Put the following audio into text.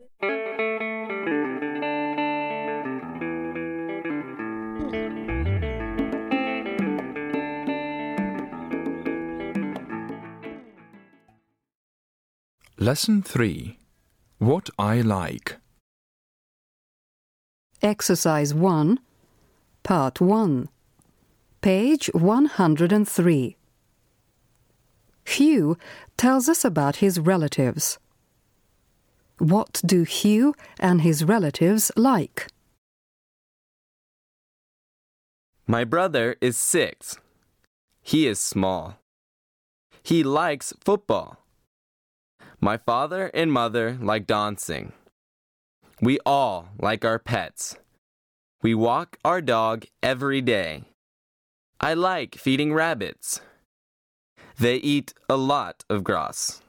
Lesson 3. What I like. Exercise 1, Part 1, page 103. Hugh tells us about his relatives. What do Hugh and his relatives like? My brother is 6. He is small. He likes football. My father and mother like dancing. We all like our pets. We walk our dog every day. I like feeding rabbits. They eat a lot of grass.